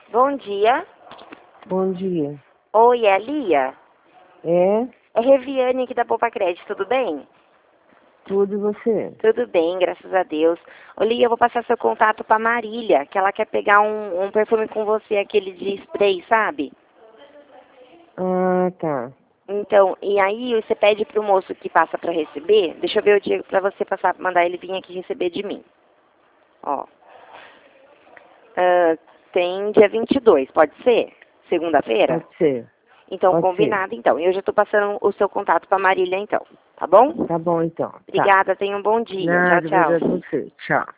Bom dia. Bom dia. Oi, é a Lia? É? É Reviane aqui da Poupa Crédito, tudo bem? Tudo e você? Tudo bem, graças a Deus. Ô, Lia, eu vou passar seu contato pra Marília, que ela quer pegar um perfume com você, aquele de spray, sabe? Ah, tá. Então, e aí você pede pro moço que passa pra receber, deixa eu ver o dia pra você passar, mandar ele vir aqui receber de mim. Ó. Tem dia 22, pode ser? Segunda-feira? Pode ser. Então, Pode ser. combinado, então. Eu já tô passando o seu contato pra Marília, então. Tá bom? Tá bom, então. Tá. Obrigada, tenha um bom dia. Tchau, Nada, obrigado a tchau. você. Tchau.